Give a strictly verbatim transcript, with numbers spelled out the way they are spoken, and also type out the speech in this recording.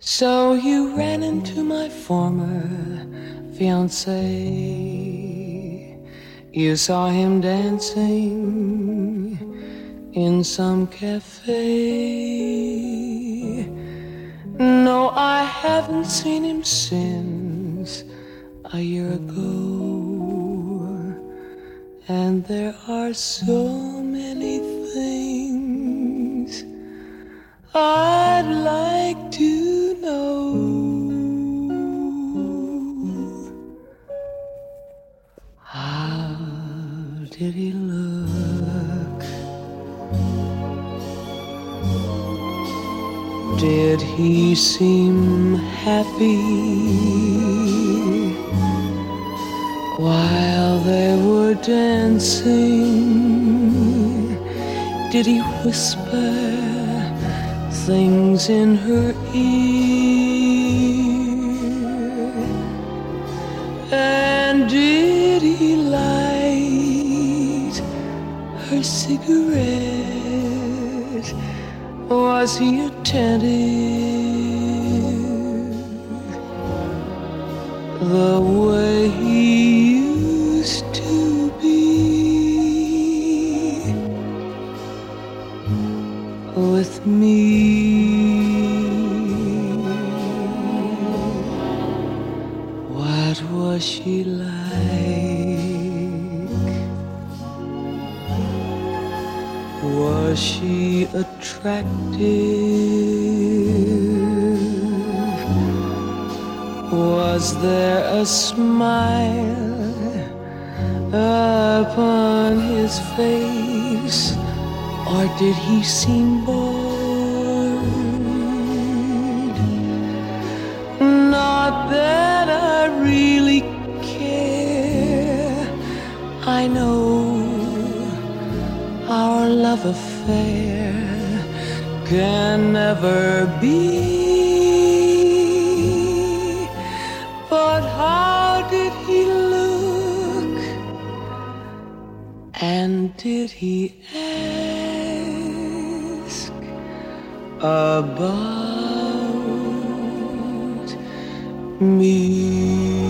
So you ran into my former fiancé. You saw him dancing in some cafe. No, I haven't seen him since a year ago. And there are so many things I'd like to know. How did he look? Did he seem happy while they were dancing? Did he whisper things in her ear? And did he light her cigarette? Was he attentive the way he used to be with me? What was she like? Was she attractive? Was there a smile upon his face? Or did he seem bored? Not that I really care. I know our love affair can never be. But how did he look? And did he ask about me?